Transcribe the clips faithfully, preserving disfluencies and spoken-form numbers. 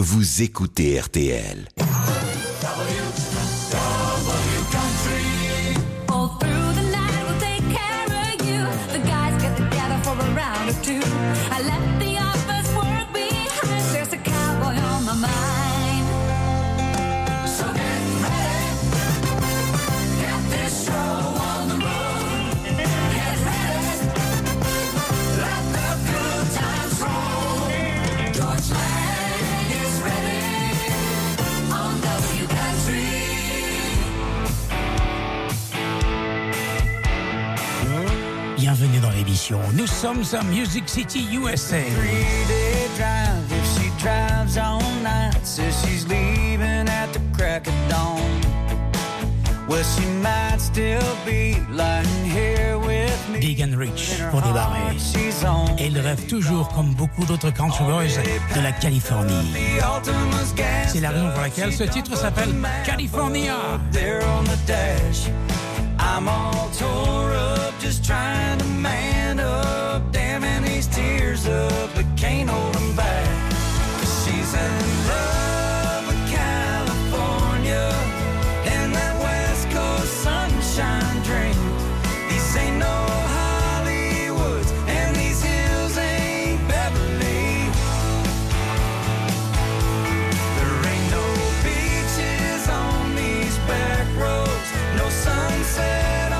vous écoutez R T L. Bienvenue dans l'émission. Nous sommes à Music City, U S A. Three-day drive if she drives all night. Says she's leaving at the crack of dawn. Well, she might still be lying here with me. Big and Rich pour débarrer. Et il rêve toujours, comme beaucoup d'autres country boys, de la Californie. C'est la raison pour laquelle ce titre s'appelle California. I'm all tore up, just trying to man up, damming these tears up, but can't hold them back. 'Cause she's in love with California and that West Coast sunshine dream. These ain't no Hollywoods and these hills ain't Beverly. There ain't no beaches on these back roads, no sunset.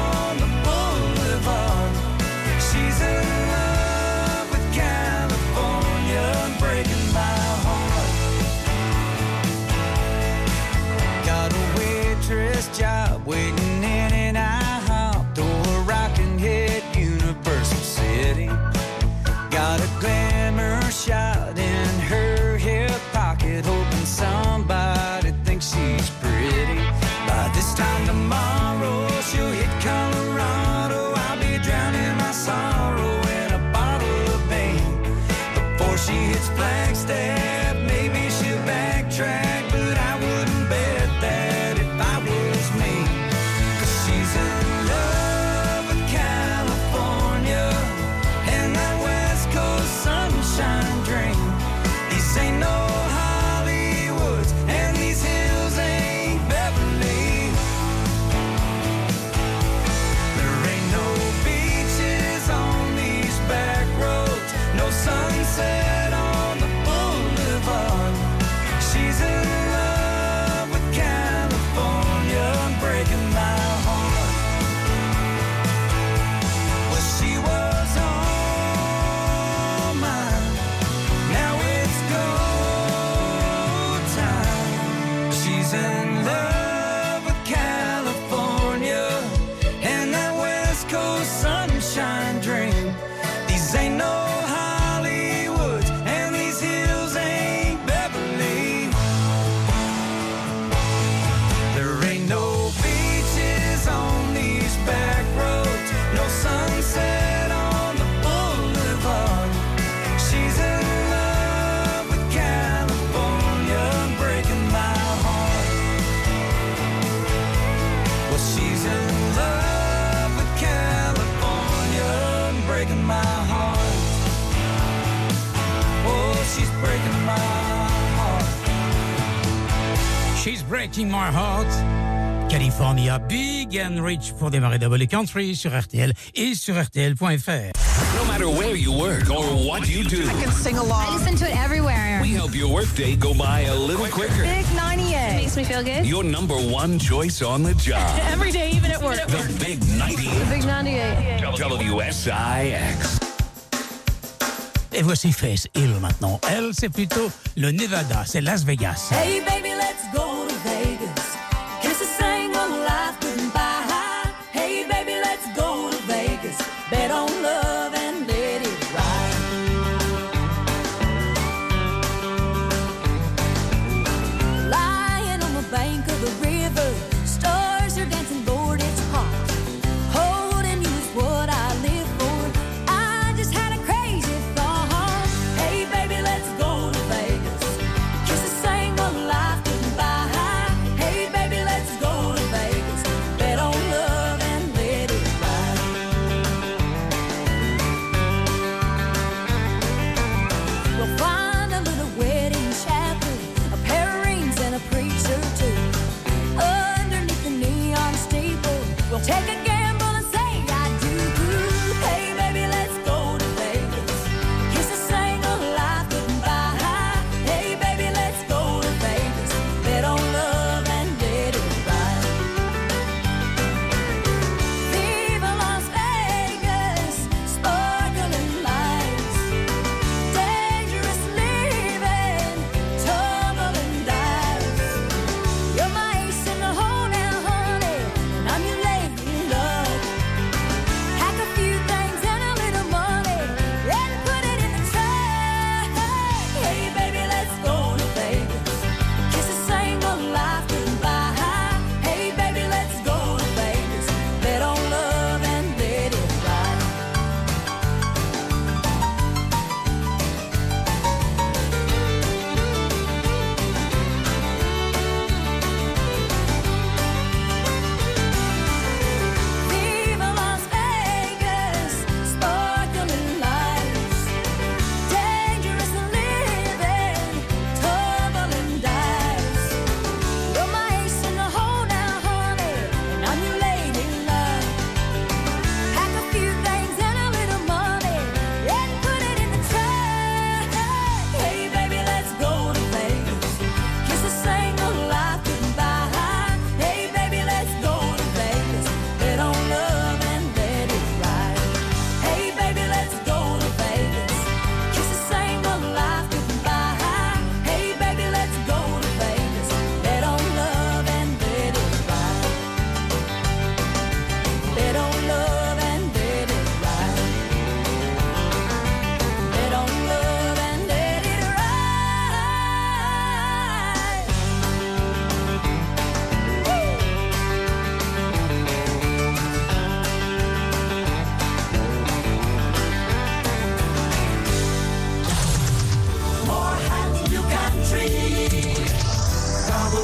Job waiting in an IHOP, though a rockin' hit Universal City. Got a glamour shot in her hip pocket, hoping somebody thinks she's pretty. By this time tomorrow, she'll hit Colorado. I'll be drowning my sorrow in a bottle of Bane. Before she hits Flagstaff, maybe she'll backtrack, but I wouldn't bet that. She's Breaking My Heart. California, Big and Rich pour démarrer Double Country sur R T L et sur R T L point F R. No matter where you work or what you do, I can sing along. I listen to it everywhere. We help your workday go by a little quicker. Big ninety-eight. It makes me feel good. Your number one choice on the job. Every day, even at work. The Big ninety-eight. The Big ninety-eight. W S I X. Et voici Faith Hill maintenant. Elle, c'est plutôt le Nevada, c'est Las Vegas. Hey baby, let's go to Vegas. Kiss a single life goodbye. Hey baby, let's go to Vegas. Bet on love and let it ride. Lying on the bank of the river, stars are dancing, Lord, it's hot. Holding you is what I live for. I just had a crazy thought. Hey baby, let's go to Vegas. Kiss a single life goodbye.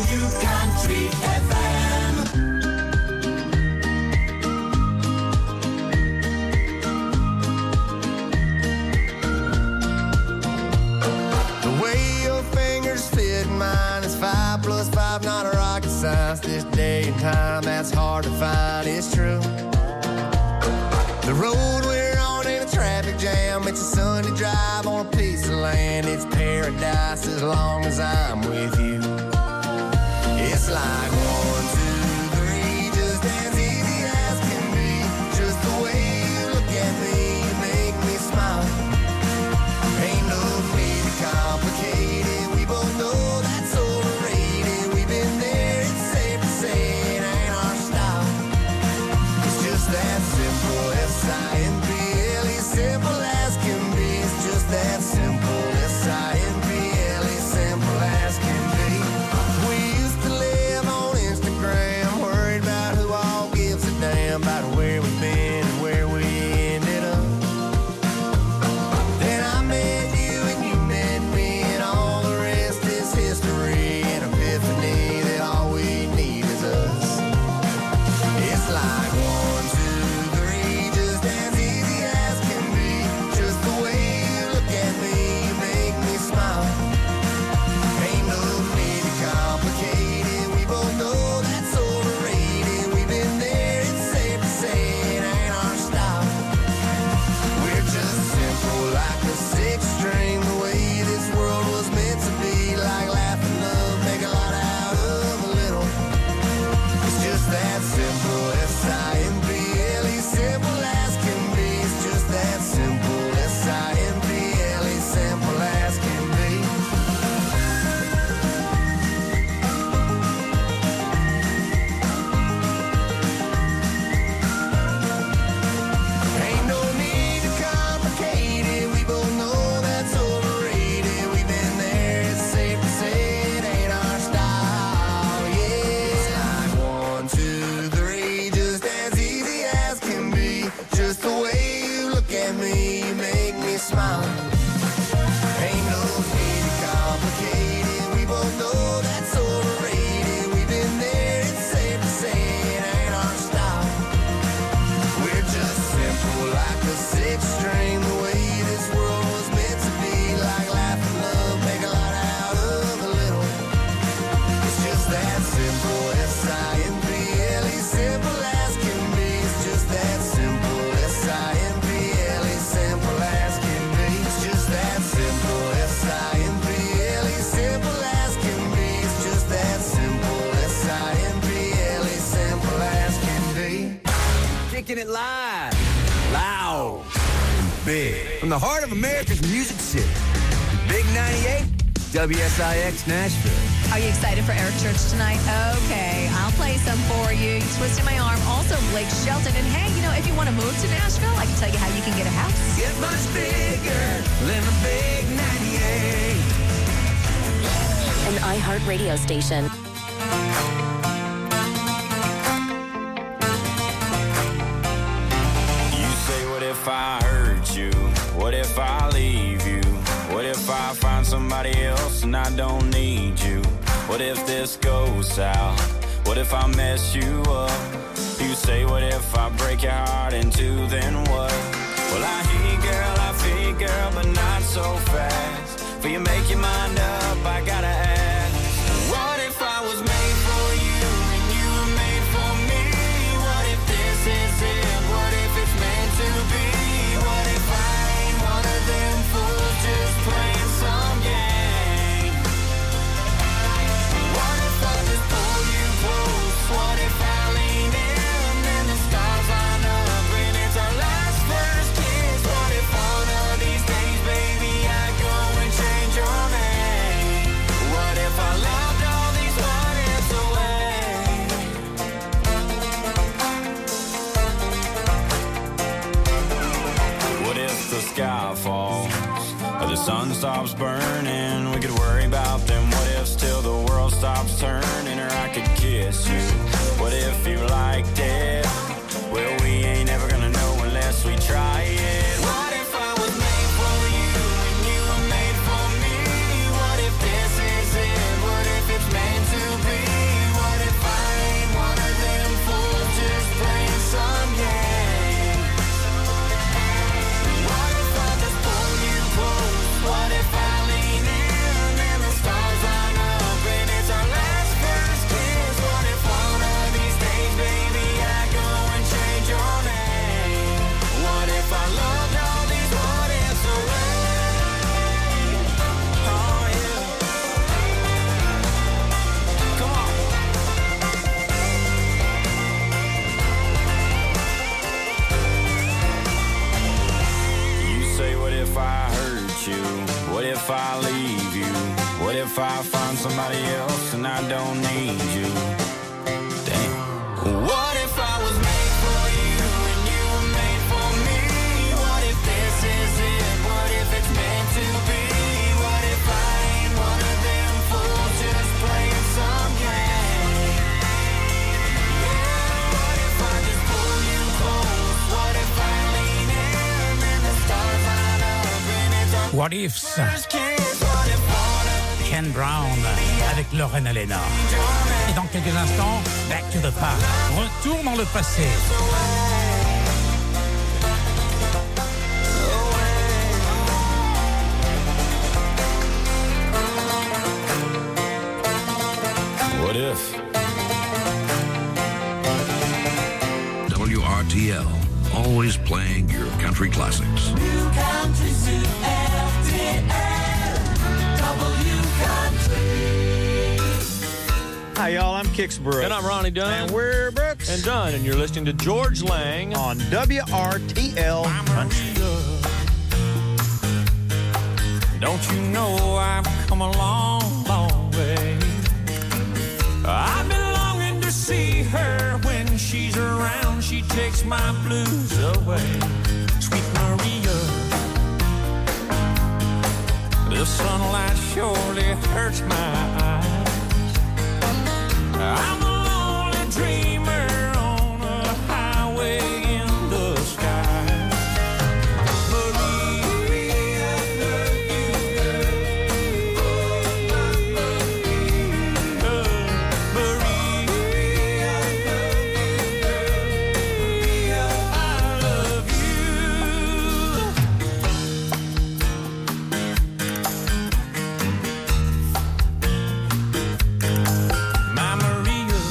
you Country F M. The way your fingers fit mine is five plus five, not a rocket science. This day and time, that's hard to find, it's true. The road we're on ain't a traffic jam. It's a Sunday drive on a piece of land. It's paradise as long as I'm with you. It's like one, two, three, just as easy as can be. Just the way you look at me, you make me smile. Ain't no need to complicate it. We both know that's overrated. We've been there, it's safe to say it ain't our style. It's just that simple, S I M P L E, simple as can be. It's just that simple, S I M P L E, simple as can be. We used to live on Instagram, worried about who all gives a damn about where we've been and where we ended up. Then I met you and you met me, and all the rest is history. An epiphany that all we need is us. It's like one, two, three, just as easy as can be. Just the way you look at me, you make me smile. Ain't no need to complicate it. We both know that's overrated. We've been there, it's safe to say it ain't our style. We're just simple like a six string. The way this world was meant to be, like laugh and love, make a lot out of a little. It's just that simple, S I M P L E, simple as can be. It's just that simple, S I M P L E, simple as can be. Ain't no need to complicate it. We both know that's overrated. We've been there, it's safe to say it ain't our style. Yeah, it's like one, two, three, just as easy as can be. Just the way you look at me, you make me smile. Ain't no need to complicate it. We both know that's overrated. We've been there, it's safe to say it ain't our style. We're just simple like a six string. The way this world was meant to be, like laugh and love, make a lot out of a little. It's just that simple, S I M P L E, simple as can be. It's just that simple, S I M P L E, simple as can be. It's just that simple, S I M P L E, simple as can be. It's just that simple, S I M P L E, simple as can be. Kicking it live, loud, big. From the heart of America's music city. Big ninety-eight, W S I X Nashville. Are you excited for Eric Church tonight? Okay, I'll play some for you. You twisted my arm. Also, Blake Shelton. And hey, you know, if you want to move to Nashville, I can tell you how you can get a house. Get much bigger than a big ninety-eight. An iHeart radio station. You say, what if I hurt you? What if I leave you? What if I find somebody else and I don't need you? What if this goes south? What if I mess you up? You say, what if I break your heart in two, then what? Well, I hear you, girl, I feel you, girl, but not so fast. Before you make your mind up, I gotta ask, what if I was made for you and you were made for me? What if this is it? What if it's meant to be? What if I ain't one of them fools just playing some game? What if I just pull you close? What if I lean in and the stars line up and it's our last first kiss? What if one of these days, baby, I go and change your name? What if I loved all these what ifs away? What if the sky falls or the sun stops burning? We could worry about them what ifs till the world stops turning, or I could kiss you. What if you liked it? Well, we ain't ever gonna know unless we try it. What if I was made for you and you were made for me? What if this is it? What if it's meant to be? if I find somebody else and I don't need you? Damn. What if I was made for you and you were made for me? What if this is it? What if it's meant to be? What if I ain't one of them fools just playing some game? Yeah, what if I just pull you close? What if I lean in and the stars line up and it's our What ifs? first kiss? What if one Ken Brown avec Lorena Lena. Et dans quelques instants, Back to the Past. Retour dans le passé. What if? W R T L, always playing your country classics. New Country Zoo F D L, W Country. Hi, y'all. I'm Kix Brooks. And I'm Ronnie Dunn. And we're Brooks. And Dunn, and you're listening to George Lang on W R T L Country. Don't you know I've come a long, long way? I've been longing to see her. When she's around, she takes my blues away. Sweet Maria, the sunlight surely hurts my eyes. I'm a lonely dreamer on a highway in the sky. Maria, I love you. My Maria,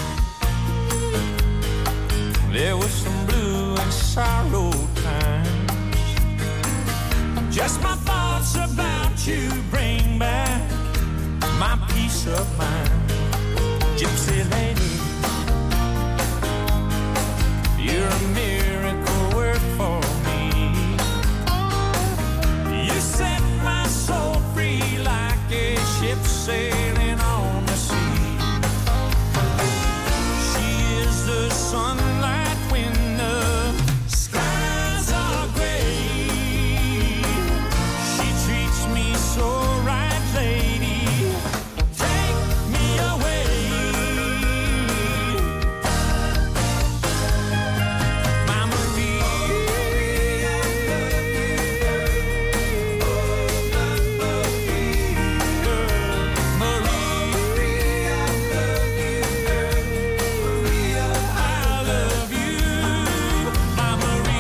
there was some blue and sorrow times. Just my thoughts about you bring back my peace of mind. Gypsy lady, you're a miracle work for me. You set my soul free like a ship sailing on the sea. She is the sunlight when the skies are gray. She treats me so right, lady. Take me away. My Maria, Maria, I love you. My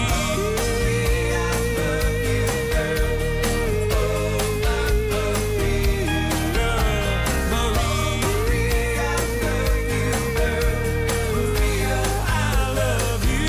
Maria, I love you.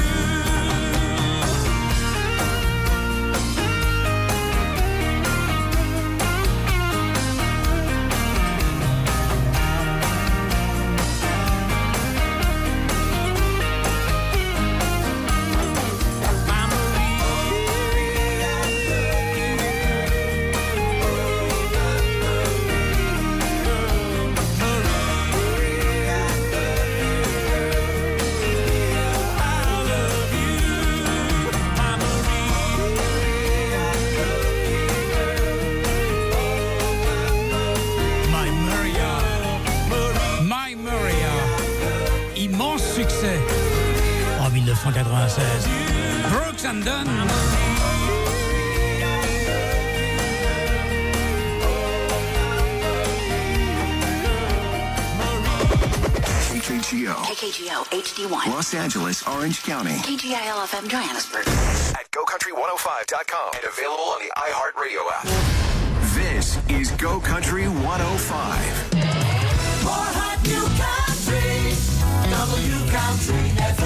My Maria. My Maria. Immense succès en dix-neuf cent quatre-vingt-seize. Brooks and Dunn. K K G O, K K G O H D one, Los Angeles, Orange County. K G I L F M Johannesburg. At go country one oh five dot com and available on the iHeartRadio app. This is Go Country one oh five. More hot new country, W Country F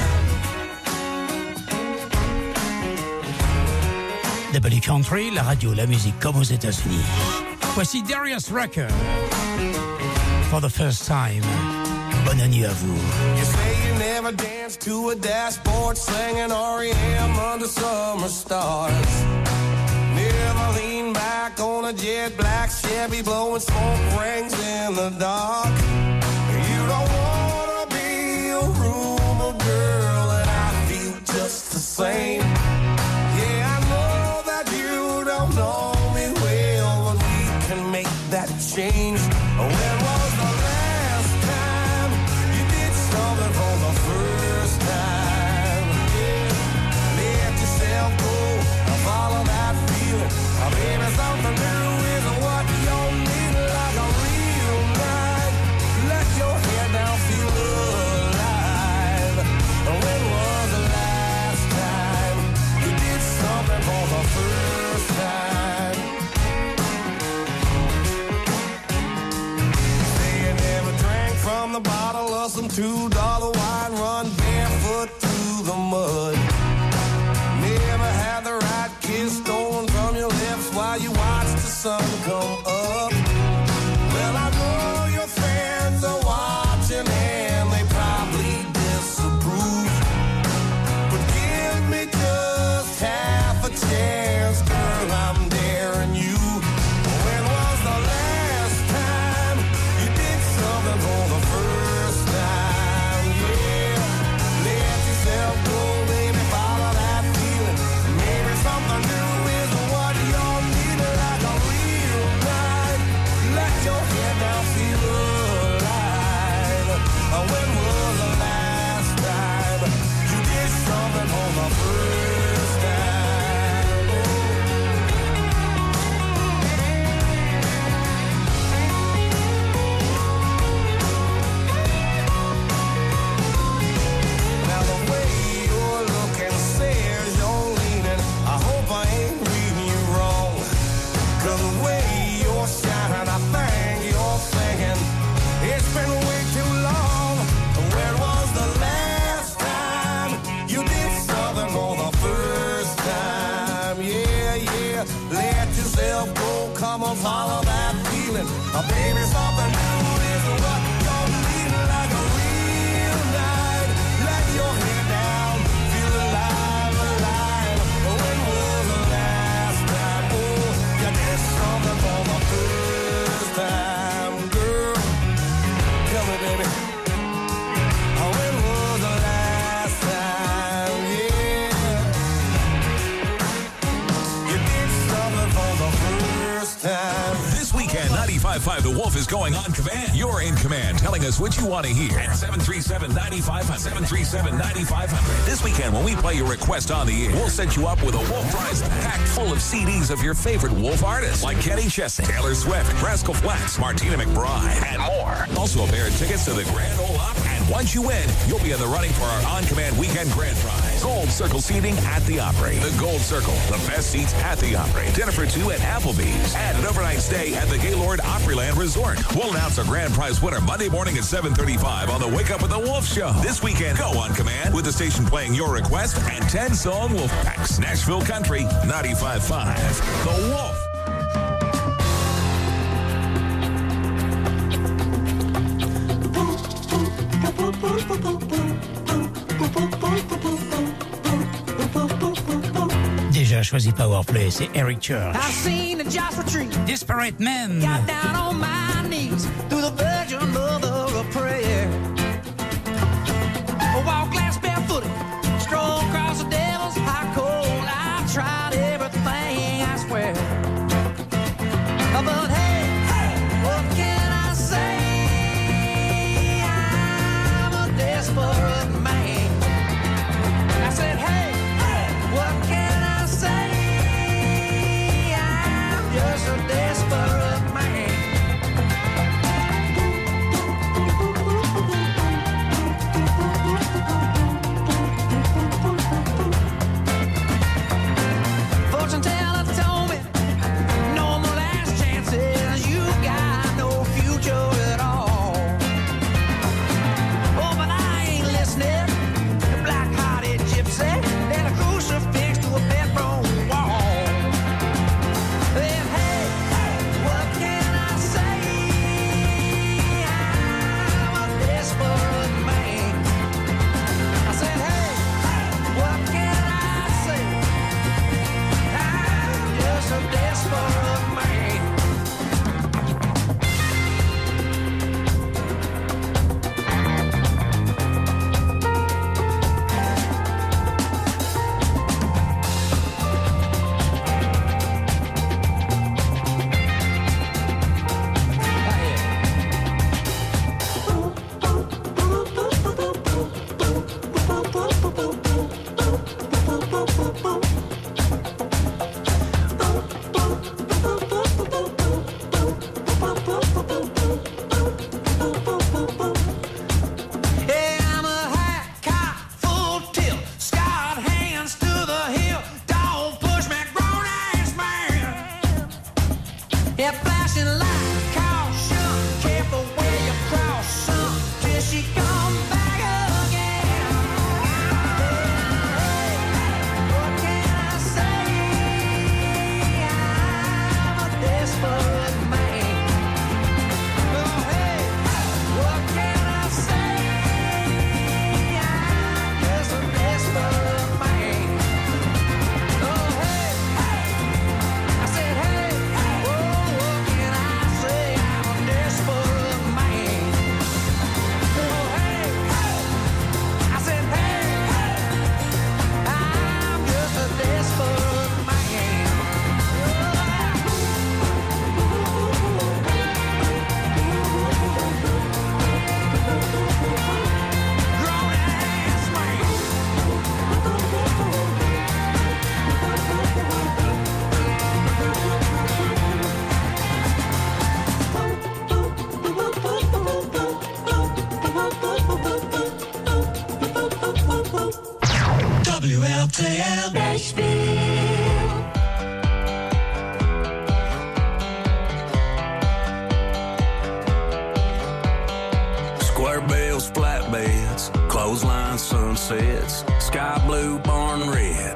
M. W Country, la radio, la musique comme aux États-Unis. Voici Darius Rucker. For the first time. Bonne nuit à vous. You say you never danced to a dashboard singing R E M under summer stars. Never lean back on a jet black Chevy, blowing smoke rings in the dark. You don't wanna be a rumor girl, and I feel just the same. Yeah, I know that you don't know me well, but we can make that change. When was the last time you did something for the first time? Yeah, let yourself go, follow that feeling. Maybe something new is what you need, like a real night. Let your head down, feel alive. When was the last time you did something for the first time? Say you never drank from the bottle of some two dollar wine, run barefoot through the mud. Never had the right kiss stolen from your lips while you watch the sun come up. Well, I know your friends are watching and they probably disapprove. But give me just half a chance, girl, I'm daring you. When was the last time you did something for the first time? Yeah, let yourself go, baby, follow that feeling. Maybe something new is what you need, like a real night. Let your head down, feel alive. When was the last time you did something for the first time? Now the way you're looking says you're leaning. I hope I ain't reading you wrong. 'Cause the way you're shining, I think you're thinking it's been way too long. When was the last time you did something for the first time? Yeah, yeah, let yourself go, come on, follow that feeling. Uh, baby, something new is what you're needing, like a real night. Let your head down, feel alive, alive. When was the last time, oh, you did something for the first time, girl? Tell me, baby. Oh, when was the last time, yeah, you did something for the first time? This weekend, ninety-five point five The Wolf is going on command. You're in command, telling us what you want to hear. At seven three seven, nine five hundred. seven three seven, nine five hundred. This weekend, when we play your request on the air, we'll set you up with a Wolf prize packed full of C Ds of your favorite Wolf artists, like Kenny Chesney, Taylor Swift, Rascal Flatts, Martina McBride, and more. Also, a pair of tickets to the Grand Ole Opry. And once you win, you'll be in the running for our on-command weekend grand prize. Gold Circle seating at the Opry. The Gold Circle, the best seats at the Opry. Dinner for two at Applebee's. And an overnight stay at the Gaylord Opryland Resort. We'll announce our grand prize winner Monday morning at seven thirty-five on the Wake Up with the Wolf show. This weekend, go on command with the station playing your request and ten song Wolf Packs. Nashville Country, ninety-five point five. The Wolf. Déjà choisi Powerplay, c'est Eric Church. I seen the Joshua tree. Disparate Men. Got down on my knees through the Virgin Mother of Prayer. Walk glass barefooted, stroll across the devil's hot cold. I tried everything, I swear. But hey, hey, what can I say? I'm a desperate man. I said, hey, hey, what can I say? I'm just a desperate man. Square bills, flatbeds, clothesline sunsets, sky blue, barn red.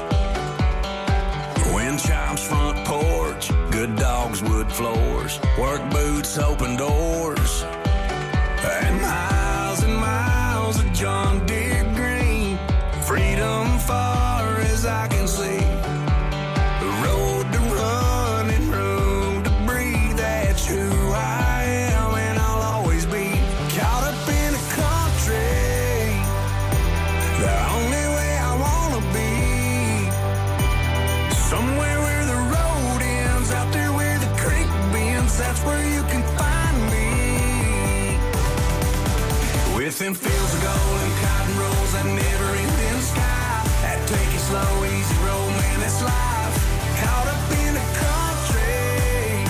Wind chimes, front porch, good dogs, wood floors, work boots, open doors, and miles and miles of John Deere green. Freedom far as I can see. The road to run and room to breathe. That's who I am and I'll always be. Caught up in a country, the only way I wanna be. Somewhere where the road ends, out there where the creek bends. That's where you can find me. Within fields of gold and cotton rolls that never ending sky. That take it slow, easy road, man, that's life. Caught up in the country.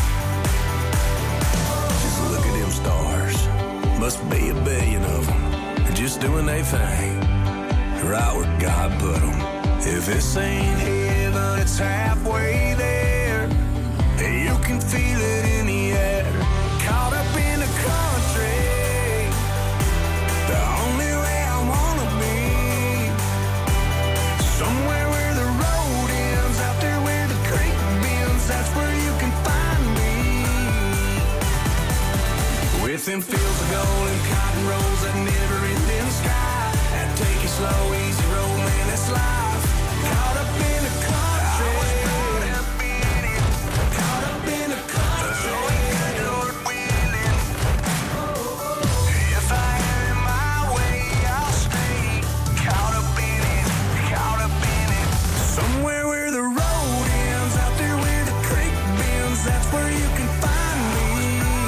Just look at them stars. Must be a billion of them. They're just doing their thing, right where God put them. If this ain't heaven, it's halfway there. You can feel it in the air. Caught up in the country. The only way I wanna be. Somewhere where the road ends, out there where the creek bends. That's where you can find me. Within fields of gold and cotton rolls that never end in the sky. That take it slow, easy road, man, that's life. Caught up in the country. Caught up in the country. Lord willing. If I have it my way, I'll stay. Caught up in it, caught up in it. Somewhere where the road ends, out there where the creek bends. That's where you can find me.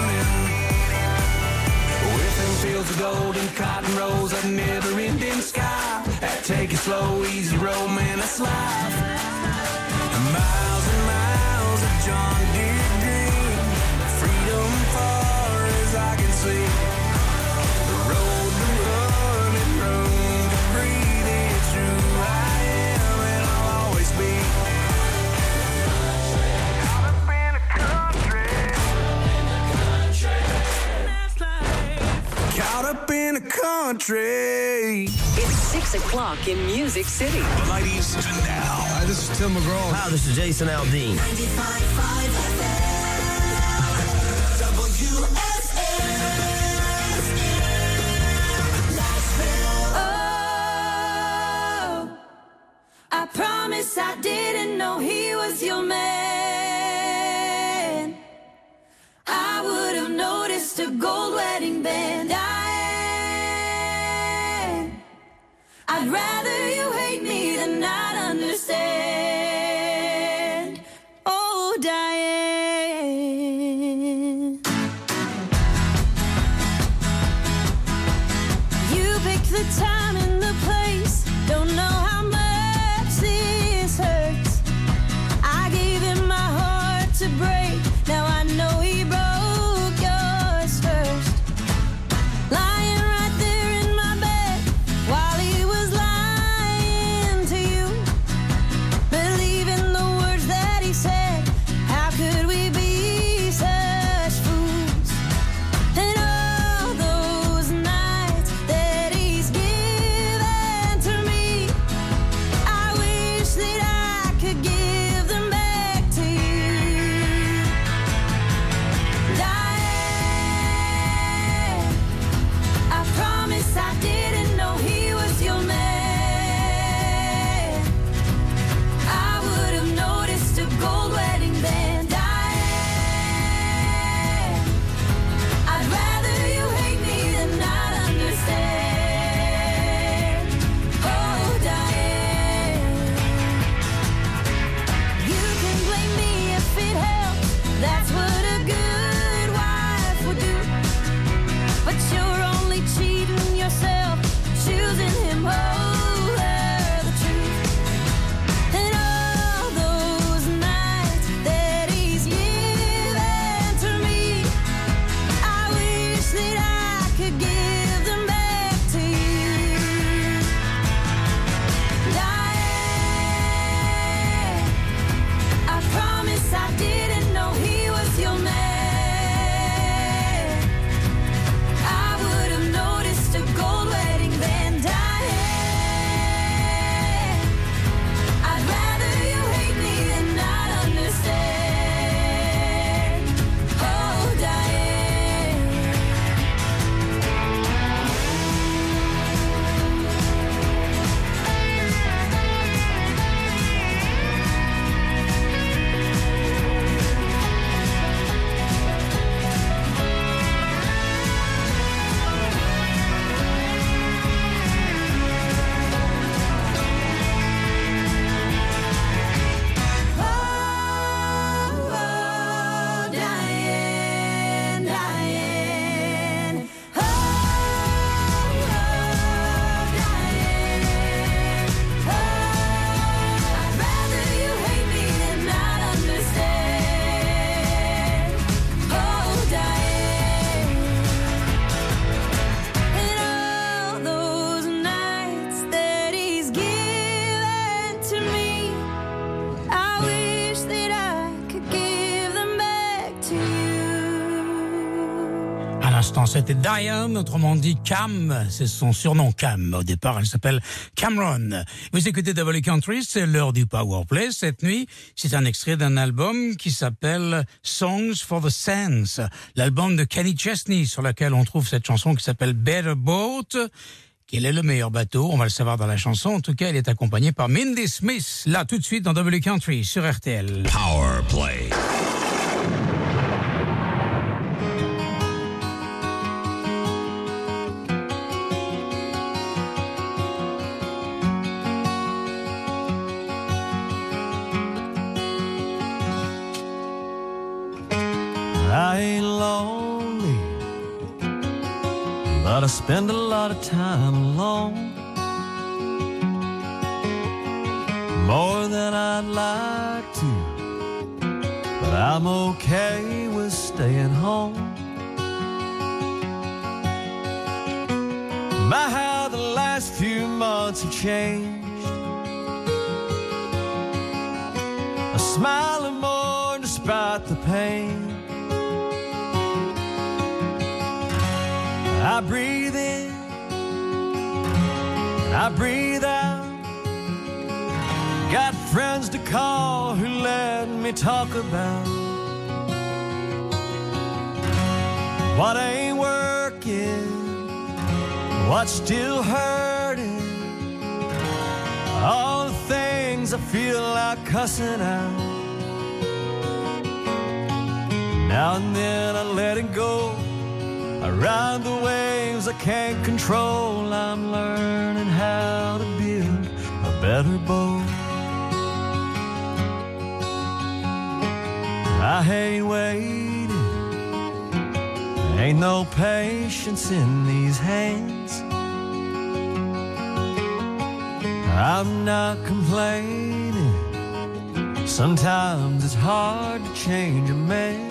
Within fields of gold and cotton rolls that never end in sky. That take it slow, easy road, man, that's life. Miles and miles of John Deere green. Freedom far as I can see. The road to run and room to breathe. It's who I am and I'll always be. Caught up in a country. Caught up in a country. It's six o'clock in Music City. The nineties to now. Hi, this is Tim McGraw. Hi, this is Jason Aldean. Oh, I promise I didn't know he was your man. I would have noticed a gold wedding band. I I'd rather you hate me than not understand. Oh, Diane. You picked the time and the place. Don't know how much this hurts. I gave him my heart to break. Now I know he broke yours first. Lying right there in my bed while he was lying to you, believing the words that he said. How could we be such fools? And all those nights that he's given l'instant, c'était Diane, autrement dit Cam, c'est son surnom Cam. Au départ, elle s'appelle Cameron. Vous écoutez W Country, c'est l'heure du Powerplay. Cette nuit, c'est un extrait d'un album qui s'appelle Songs for the Sands, l'album de Kenny Chesney, sur lequel on trouve cette chanson qui s'appelle Better Boat. Quel est le meilleur bateau? On va le savoir dans la chanson. En tout cas, il est accompagné par Mindy Smith, là tout de suite dans W Country sur R T L. Powerplay. I ain't lonely, but I spend a lot of time alone, more than I'd like to, but I'm okay with staying home. My, how the last few months have changed, a smile and more despite the pain. I breathe in, I breathe out. Got friends to call who let me talk about what ain't working, what's still hurting, all the things I feel like cussing out. Now and then I let it go. I ride the waves I can't control. I'm learning how to build a better boat. I hate waiting, ain't no patience in these hands. I'm not complaining, sometimes it's hard to change a man.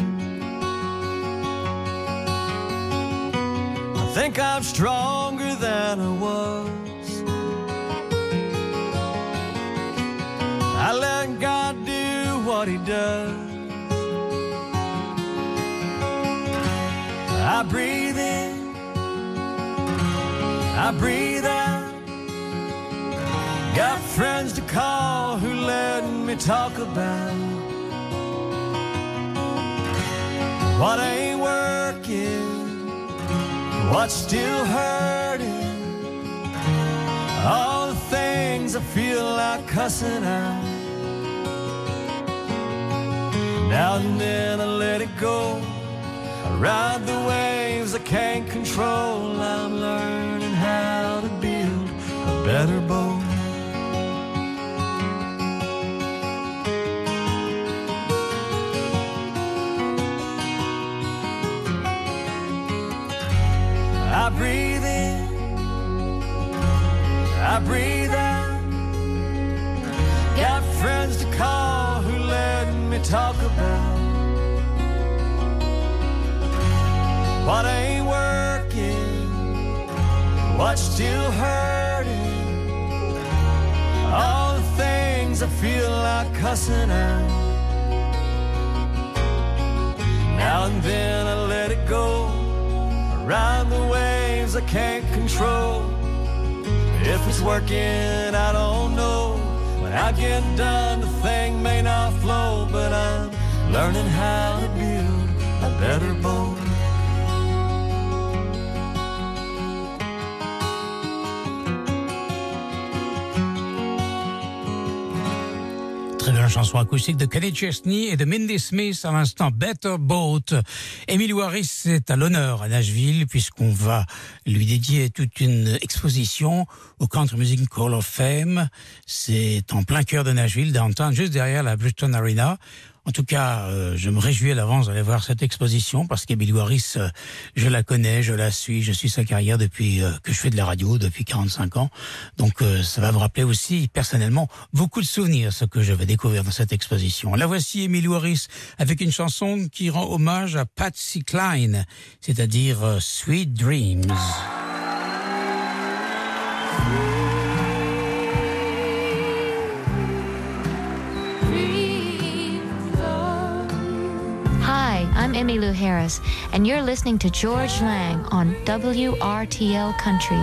I think I'm stronger than I was. I let God do what He does. I breathe in, I breathe out. Got friends to call who let me talk about what ain't working, what's still hurting, all the things I feel like cussing out. Now and then I let it go. I ride the waves I can't control. I'm learning how to build a better boat. I breathe in, I breathe out. Got friends to call who let me talk about what ain't working, what's still hurting, all the things I feel like cussing out. Now and then I let it go. Ride the waves I can't control. If it's working, I don't know. When I get done, the thing may not flow, but I'm learning how to build a better boat. Très belle chanson acoustique de Kenny Chesney et de Mindy Smith à l'instant Better Boat. Emilio Harris est à l'honneur à Nashville puisqu'on va lui dédier toute une exposition au Country Music Hall of Fame. C'est en plein cœur de Nashville, downtown, juste derrière la Bridgestone Arena. En tout cas, euh, je me réjouis à l'avance d'aller voir cette exposition parce qu'Emilio Harris, euh, je la connais, je la suis, je suis sa carrière depuis euh, que je fais de la radio, depuis quarante-cinq ans. Donc euh, ça va me rappeler aussi personnellement beaucoup de souvenirs, ce que je vais découvrir dans cette exposition. La voici Emilio Harris avec une chanson qui rend hommage à Patsy Cline, c'est-à-dire euh, Sweet Dreams. Hi, I'm Emmylou Harris, and you're listening to George Lang on W R T L Country.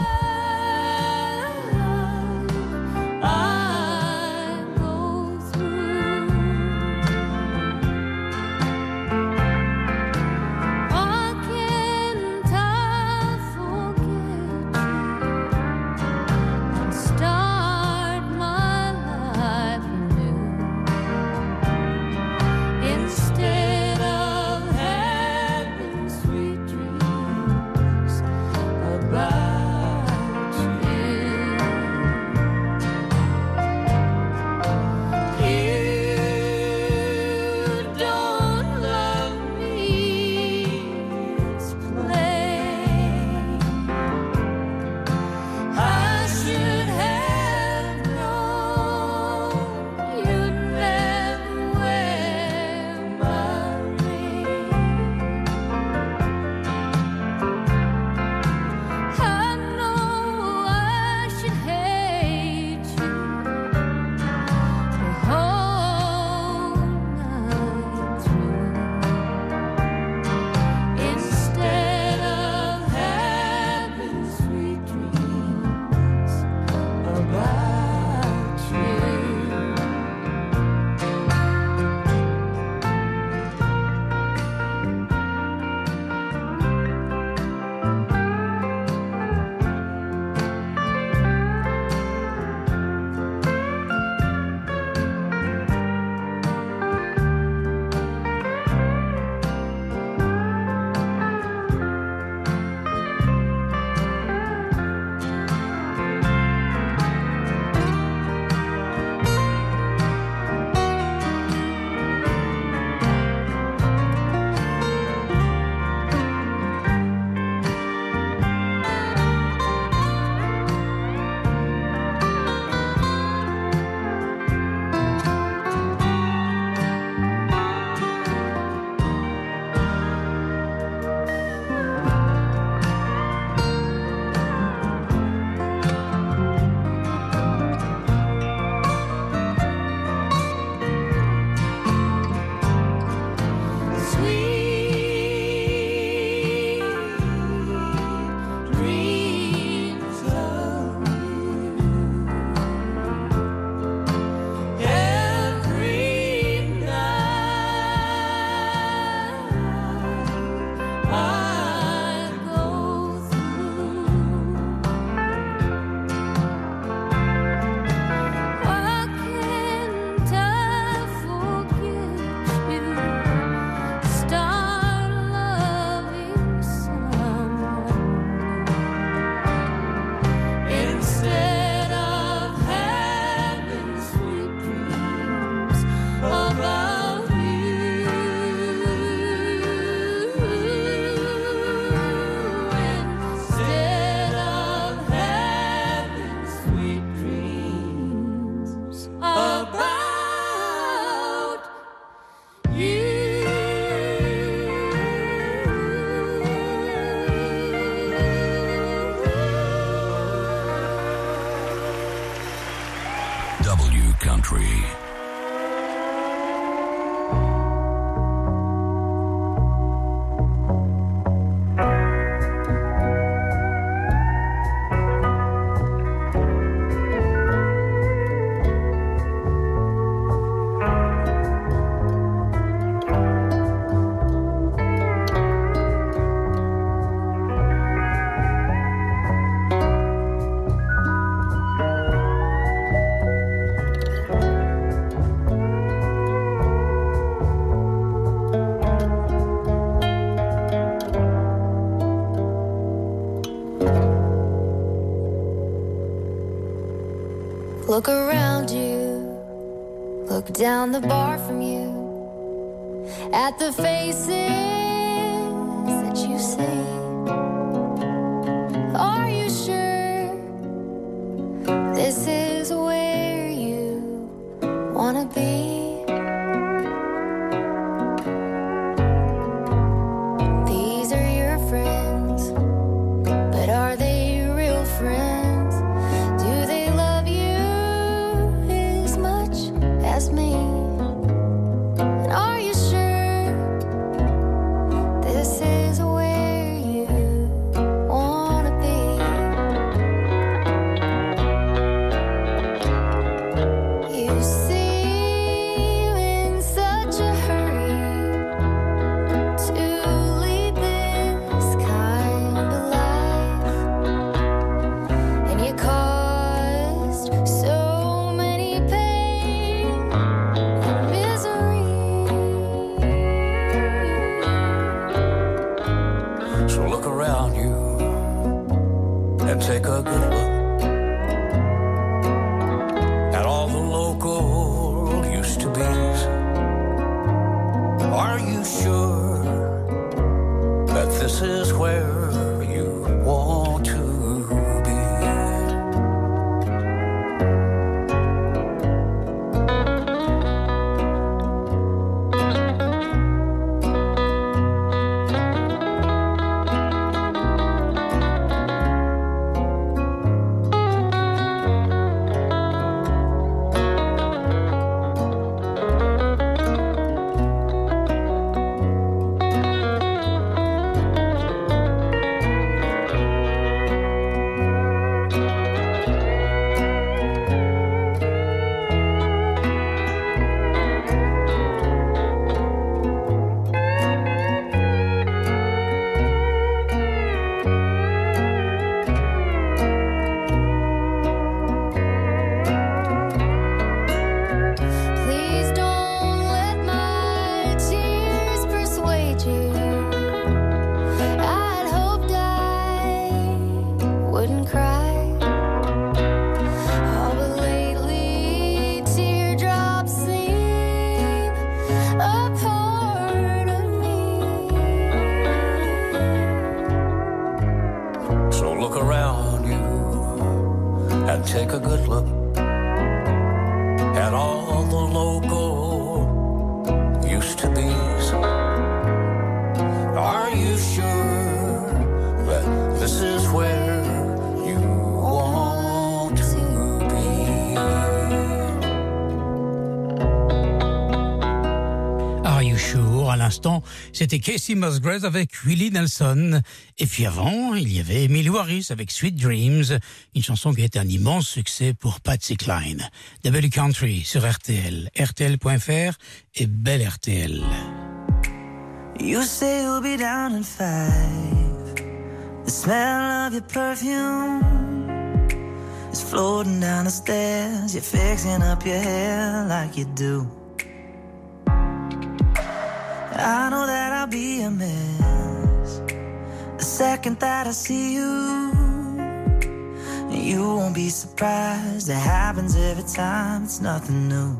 Country. Look around you, look down the bar from you, at the faces that you see. Are you sure this is where you wanna be? These are your friends, but are they real friends? Do they love you as much as me? And are you sure and take a good look at all the local used to be's. Are you sure that this is where you want to be? Take a good look at all the local used to be's. Are you sure that this is where you want to be? Are you sure? À l'instant, c'était Casey Musgraves avec Willie Nelson. Et puis avant, il y avait Emmylou Harris avec Sweet Dreams, une chanson qui a été un immense succès pour Patsy Cline. W Country sur R T L, R T L point F R et Belle R T L. You say you'll be down in five. The smell of your perfume is floating down the stairs. You're fixing up your hair like you do. I know that I'll be a mess the second that I see you. You won't be surprised, it happens every time, it's nothing new.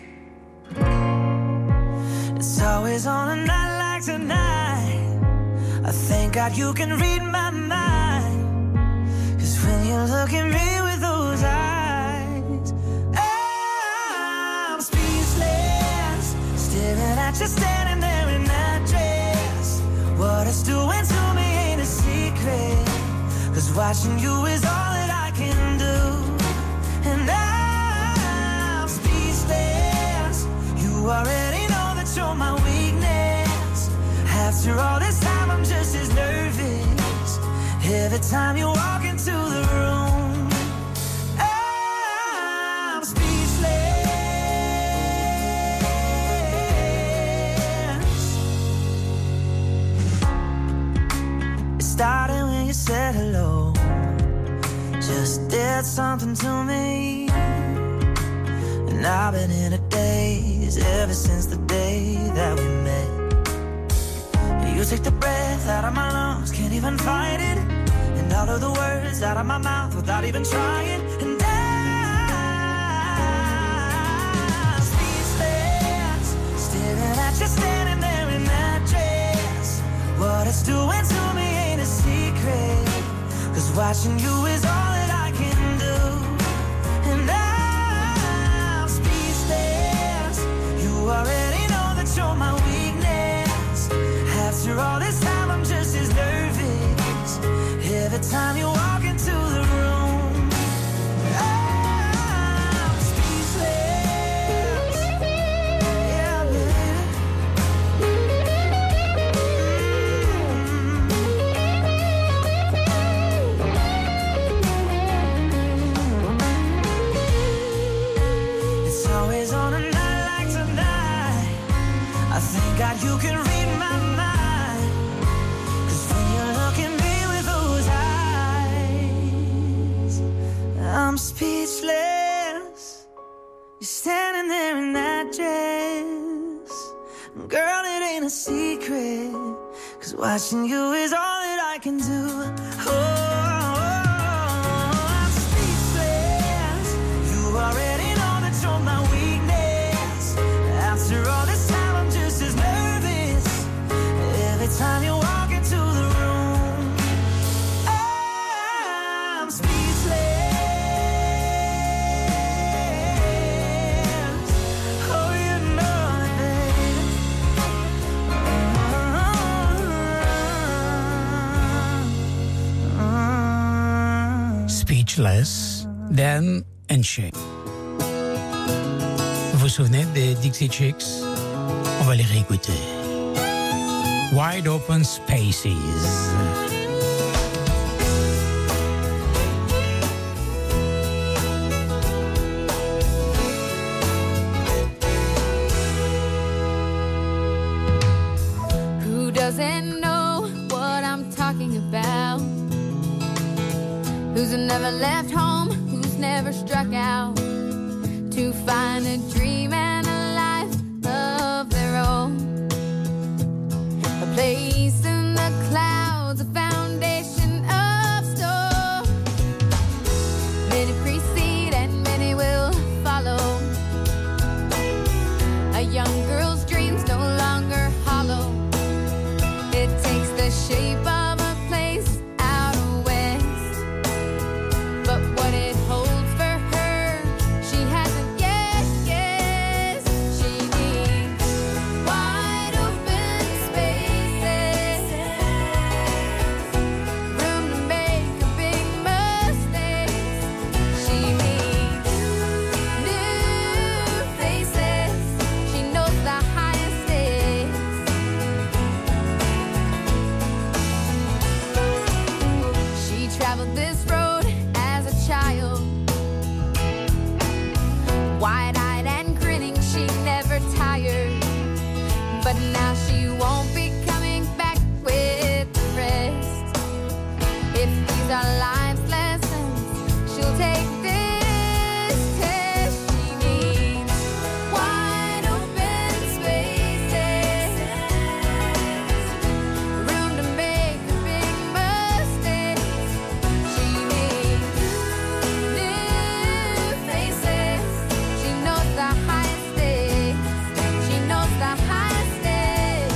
It's always on a night like tonight. I thank God you can read my mind. Cause when you look at me with those eyes, I'm speechless, staring at you standing there in that dress. What it's doing to me ain't a secret, cause watching you is all that I can do. And I'm speechless, you already know that you're my weakness. After all this time I'm just as nervous every time you walk into the room. I'm speechless. It started when you said hello, just did something to me. And I've been in a daze ever since the day that we met. You take the breath out of my lungs, can't even fight it. And all of the words out of my mouth without even trying. And I'm speechless, staring at you standing there in that dress. What it's doing to me ain't a secret, cause watching you is all that I can do. And I'm speechless, you already know that you're my weakness. After all this time I'm just as nervous every time you walk into the room. I'm speechless. Yeah, baby. It's always on a night like tonight. I thank God you can read my mind. I'm speechless, you're standing there in that dress. Girl, it ain't a secret, cause watching you is all that I can do. Oh, Speechless, Dan and Shay. Vous vous souvenez des Dixie Chicks? On va les réécouter. Wide Open Spaces. Doesn't know what I'm talking about. Who's never left home, who's never struck out to find a dream and a life of their own. A place in the clouds, a foundation of stone. Many precede and many will follow. A young girl's dreams no longer hollow. It takes the shape of a place out west. But what it holds for her, she hasn't yet guessed. She needs wide open spaces, room to make a big mistakes. She needs new faces. She knows the highest stakes. She traveled this road as a child, wide-eyed and grinning, she never tired. But now she won't be coming back with the rest. If these are life's lessons, she'll take this test. She needs wide open spaces, room to make a big mistake. She needs new faces. She knows the highest stakes. She knows the highest stakes.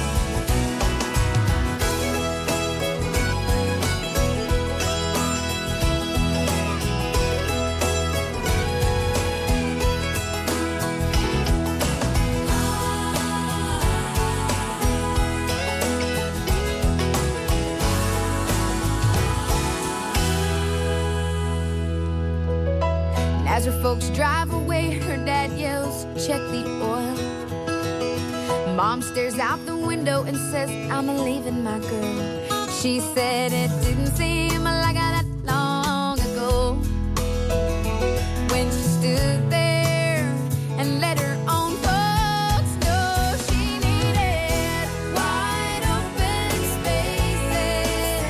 And as her folks drive away, her dad yells, "Check the oil." Mom stares out the window and says, "I'm leaving my girl." She said it didn't seem like that long ago when she stood there and let her own folks know she needed wide open spaces,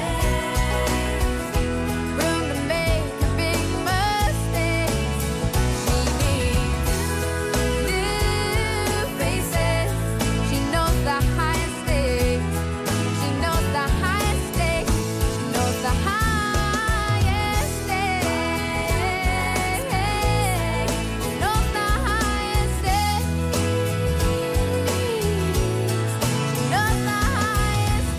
room to make a big mistake. She needs new faces. She knows the highest stakes. She knows the highest stakes. She knows the highest stakes. She knows the highest stakes. She knows the highest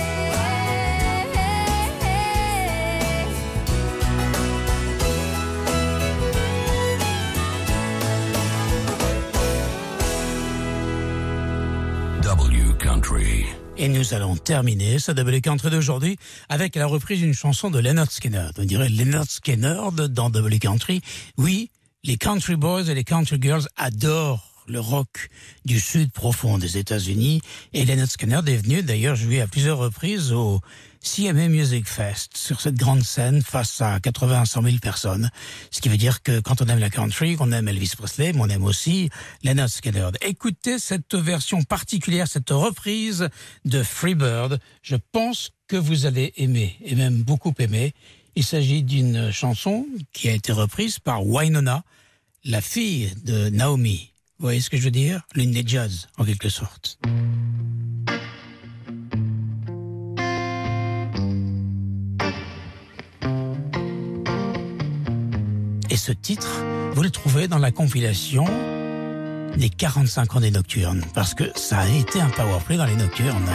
W Country. Et nous allons terminer ce W Country d'aujourd'hui avec la reprise d'une chanson de Lynyrd Skynyrd. On dirait Lynyrd Skynyrd dans W Country. Oui, les country boys et les country girls adorent le rock du sud profond des États-Unis. Et Lynyrd Skynyrd est venu d'ailleurs jouer à plusieurs reprises au C M A Music Fest, sur cette grande scène face à quatre-vingts à cent mille personnes. Ce qui veut dire que quand on aime la country, qu'on aime Elvis Presley, mais on aime aussi Lynyrd Skynyrd. Écoutez cette version particulière, cette reprise de Freebird. Je pense que vous allez aimer, et même beaucoup aimer. Il s'agit d'une chanson qui a été reprise par Wynonna, la fille de Naomi. Vous voyez ce que je veux dire? L'une des jazz, en quelque sorte. Et ce titre, vous le trouvez dans la compilation des quarante-cinq ans des Nocturnes, parce que ça a été un powerplay dans les Nocturnes.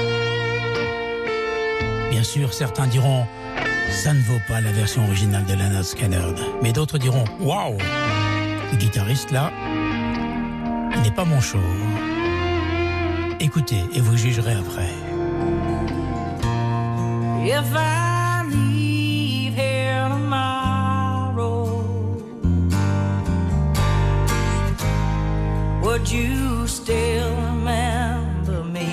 Bien sûr, certains diront, ça ne vaut pas la version originale de Lynyrd Skynyrd, mais d'autres diront, waouh, le guitariste là, il n'est pas mon show. Écoutez et vous jugerez après. If I leave here tomorrow, would you still remember me?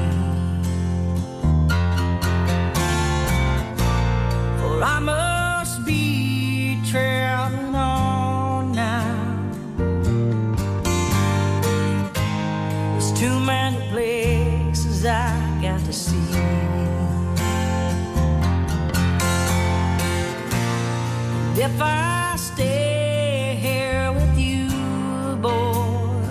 For I must be traveling on now. There's too many places I got to see. If I stay here with you, boy,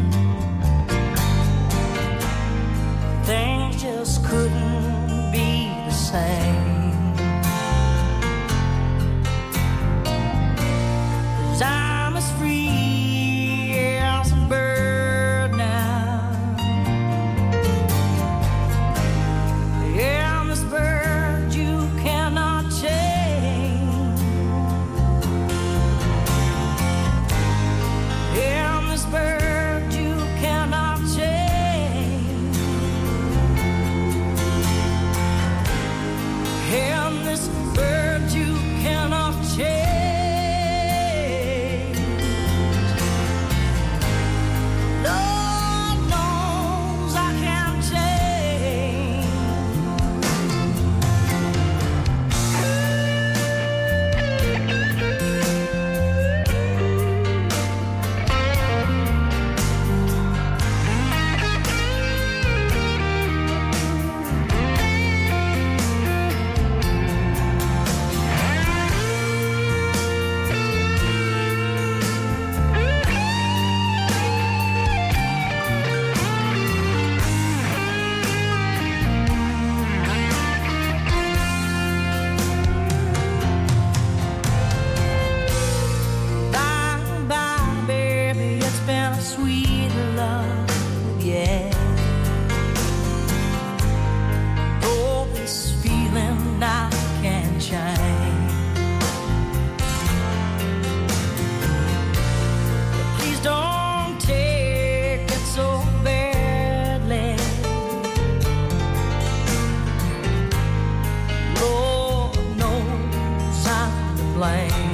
things just couldn't be the same. 'Cause I'm as free as a bird now. Yeah, I'm this bird you cannot change. Yeah, I'm this bird you cannot change. Yeah, I'm this bird you cannot change. Lord knows I can't change. Bye, bye, baby, it's been a sweet love, yeah. Oh, this feeling I can't change. Please don't take it so badly. Lord knows I'm to blame.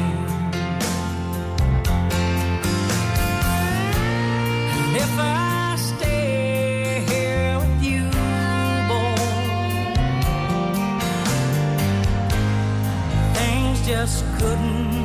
And if I stay here with you, boy, things just couldn't